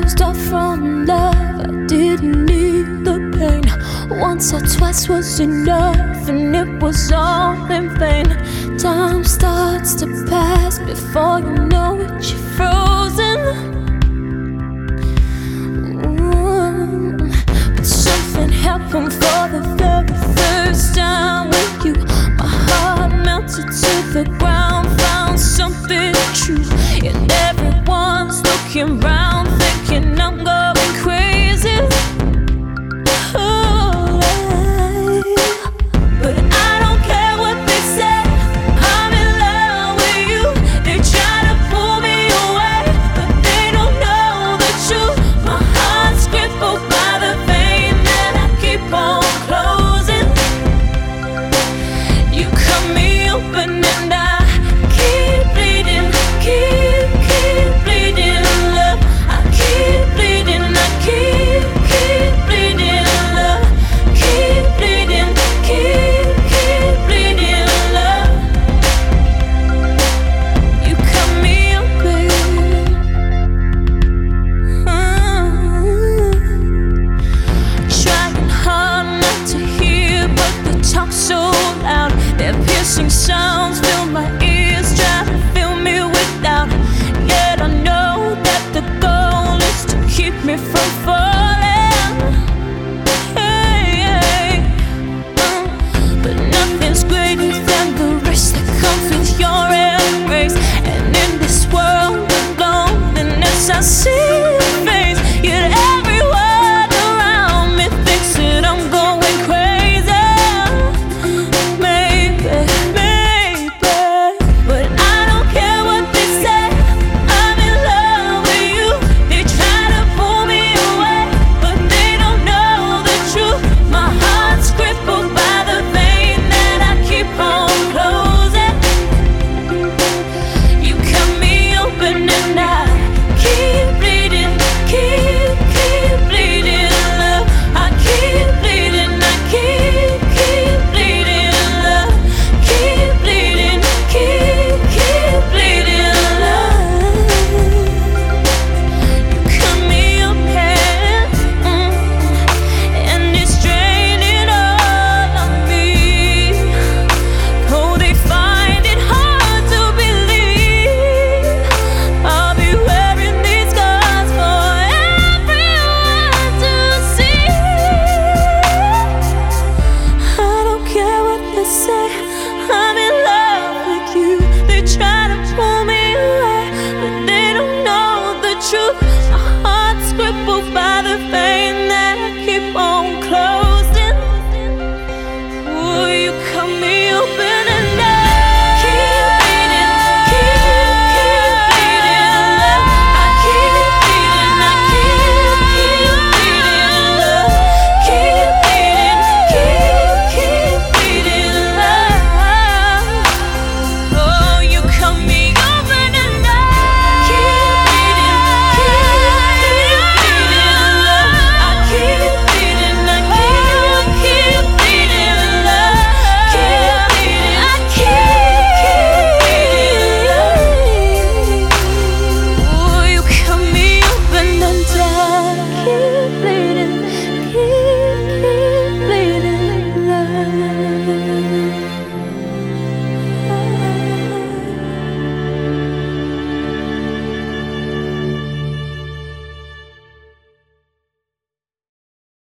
closed off from love. I didn't need the pain. Once or twice was enough, and it was all in vain. Time starts to pass before you know it, you're frozen. But something happened for the very first time with you. My heart melted to the ground, found something true, and everyone's looking right.